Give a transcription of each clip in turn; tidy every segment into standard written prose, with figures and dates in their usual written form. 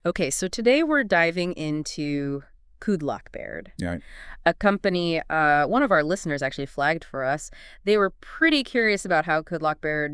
Okay, so today we're diving into Kudlak Baird, Yeah. a company one of our listeners actually flagged for us. They were pretty curious about how Kudlak Baird,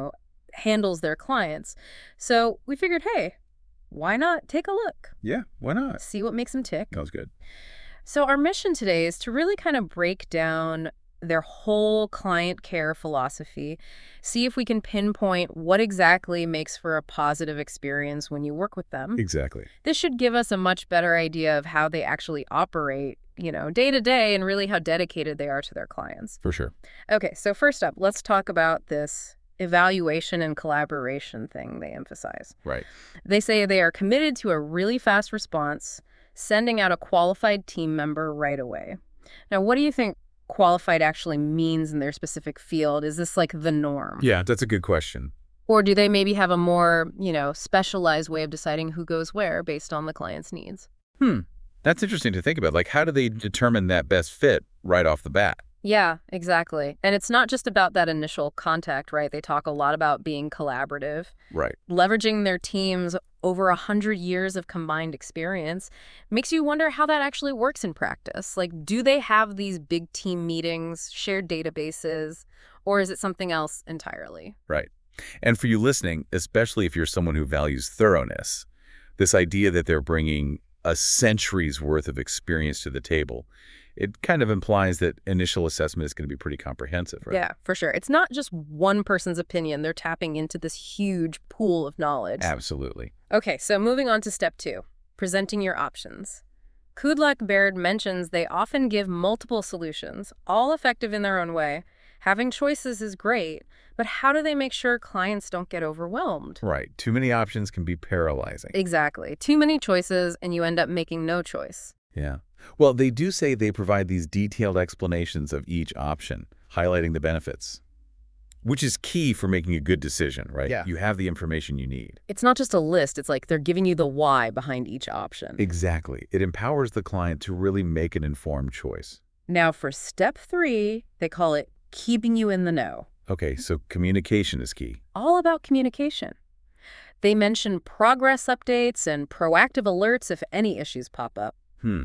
handles their clients. So we figured, hey, why not take a look, Yeah, why not? see what makes them tick? That was good. So our mission today is to really kind of break down their whole client care philosophy, see if we can pinpoint what exactly makes for a positive experience when you work with them. Exactly. This should give us a much better idea of how they actually operate, day to day and really how dedicated they are to their clients. For sure. Okay, so first up, let's talk about this evaluation and collaboration thing they emphasize. Right. They say they are committed to a really fast response, sending out a qualified team member right away. Now, what do you think qualified actually means in their specific field? Is this like the norm? Yeah, that's a good question. Or do they maybe have a more, specialized way of deciding who goes where based on the client's needs? Hmm. That's interesting to think about. Like, how do they determine that best fit right off the bat? Yeah, exactly. And it's not just about that initial contact, right? They talk a lot about being collaborative, Right. leveraging their teams over 100 years of combined experience. Makes you wonder how that actually works in practice. Like, do they have these big team meetings, shared databases, or is it something else entirely? Right. And for you listening, especially if you're someone who values thoroughness, this idea that they're bringing a century's worth of experience to the table, it kind of implies that initial assessment is going to be pretty comprehensive, right? Yeah, for sure. It's not just one person's opinion. They're tapping into this huge pool of knowledge. Absolutely. Okay, so moving on to step 2, presenting your options. Kudlak Baird mentions they often give multiple solutions, all effective in their own way. Having choices is great, but how do they make sure clients don't get overwhelmed? Right. Too many options can be paralyzing. Exactly. Too many choices, and you end up making no choice. Yeah. Well, they do say they provide these detailed explanations of each option, highlighting the benefits, which is key for making a good decision, right? Yeah. You have the information you need. It's not just a list, it's like they're giving you the why behind each option. Exactly. It empowers the client to really make an informed choice. Now, for step 3, they call it keeping you in the know. Okay, so communication is key. All about communication. They mention progress updates and proactive alerts if any issues pop up.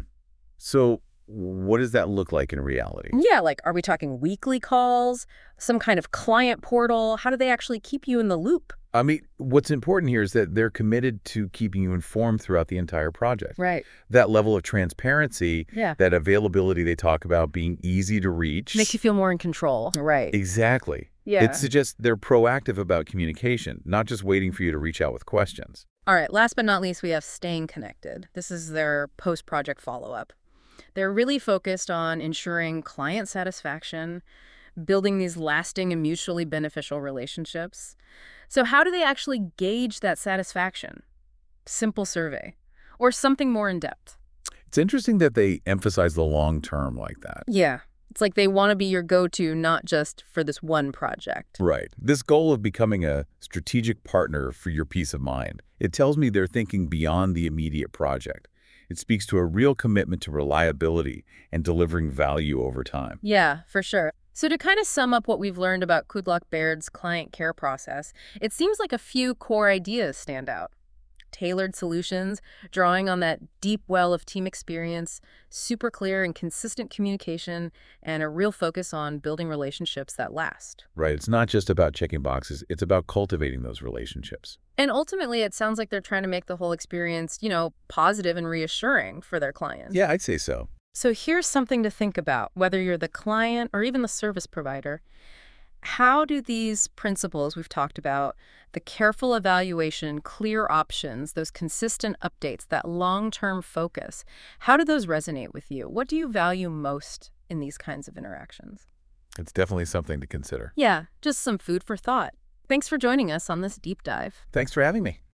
So what does that look like in reality? Yeah, like, are we talking weekly calls, some kind of client portal? How do they actually keep you in the loop? I mean, what's important here is that they're committed to keeping you informed throughout the entire project. Right. That level of transparency, Yeah. that availability they talk about being easy to reach. Makes you feel more in control. Right. Exactly. Yeah. It suggests they're proactive about communication, not just waiting for you to reach out with questions. All right, last but not least, we have staying connected. This is their post-project follow-up. They're really focused on ensuring client satisfaction, building these lasting and mutually beneficial relationships. So how do they actually gauge that satisfaction? Simple survey or something more in-depth? It's interesting that they emphasize the long term like that. Yeah, it's like they want to be your go-to, not just for this one project. Right. This goal of becoming a strategic partner for your peace of mind, it tells me they're thinking beyond the immediate project. It speaks to a real commitment to reliability and delivering value over time. Yeah, for sure. So to kind of sum up what we've learned about Kudlak Baird's client care process, it seems like a few core ideas stand out. Tailored solutions, drawing on that deep well of team experience, super clear and consistent communication, and a real focus on building relationships that last. Right. It's not just about checking boxes. It's about cultivating those relationships. And ultimately, it sounds like they're trying to make the whole experience, positive and reassuring for their clients. Yeah, I'd say so. So here's something to think about, whether you're the client or even the service provider. How do these principles we've talked about, the careful evaluation, clear options, those consistent updates, that long-term focus, how do those resonate with you? What do you value most in these kinds of interactions? It's definitely something to consider. Yeah, just some food for thought. Thanks for joining us on this deep dive. Thanks for having me.